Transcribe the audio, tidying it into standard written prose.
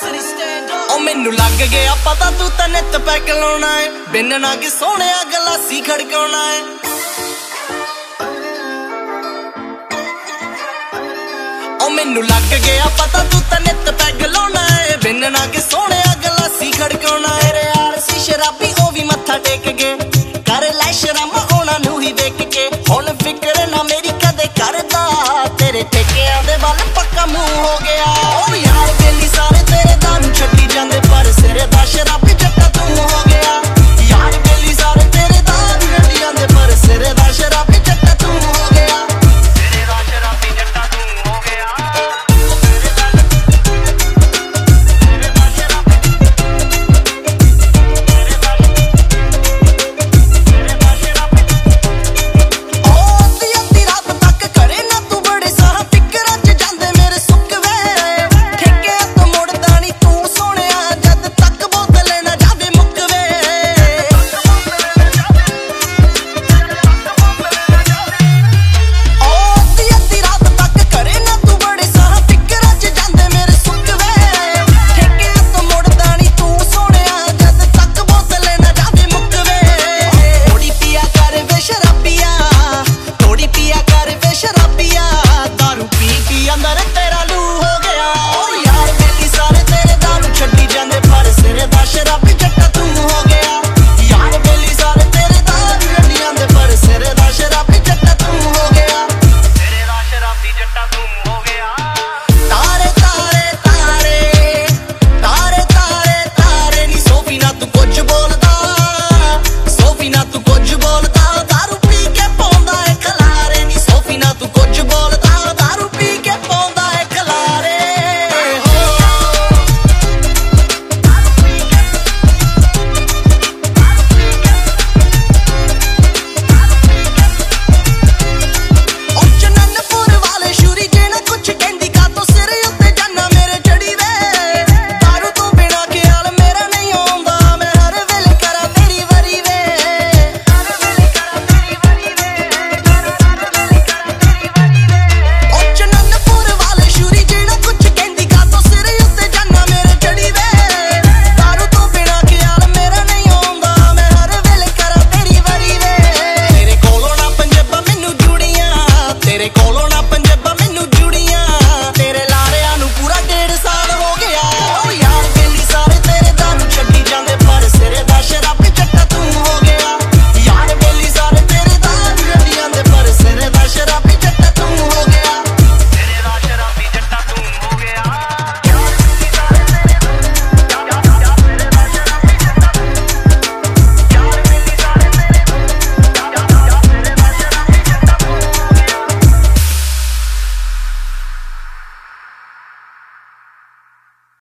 ਉਹ ਮੈਨੂੰ ਲੱਗ ਗਿਆ ਪਤਾ ਤੂੰ ਤਾਂ ਨਿੱਤ ਪੈਗ ਲਾਉਣਾ ਏ ਬਿਨ ਨਾ ਕਿ ਸੋਹਣਿਆ ਗਲਾਸੀ ਖੜਕਾਉਣਾ ਏ ਉਹ ਮੈਨੂੰ ਲੱਗ ਗਿਆ ਪਤਾ ਤੂੰ ਤਾਂ ਨਿੱਤ ਪੈਗ ਲਾਉਣਾ ਏ ਬਿਨ ਨਾ ਕਿ ਸੋਹਣਿਆ ਗਲਾਸੀ ਖੜਕਾਉਣਾ ਏ ਤੇਰੇ ਯਾਰ ਸੀ ਸ਼ਰਾਬੀ ਉਹ ਵੀ ਮੱਥਾ ਟੇਕ ਗਏ ਕਰ ਲੈ ਸ਼ਰਮ ਉਹਨਾਂ ਨੂੰ ਹੀ ਵੇਖ ਕੇ ਹੁਣ ਫਿਕਰ ਨਾ ਮੇਰੀ ਕਦੇ ਕਰਦਾ ਤੇਰੇ ਠੇਕਿਆਂ ਦੇ ਵੱਲ ਪੱਕਾ ਮੂੰਹ ਹੋ ਗਿਆ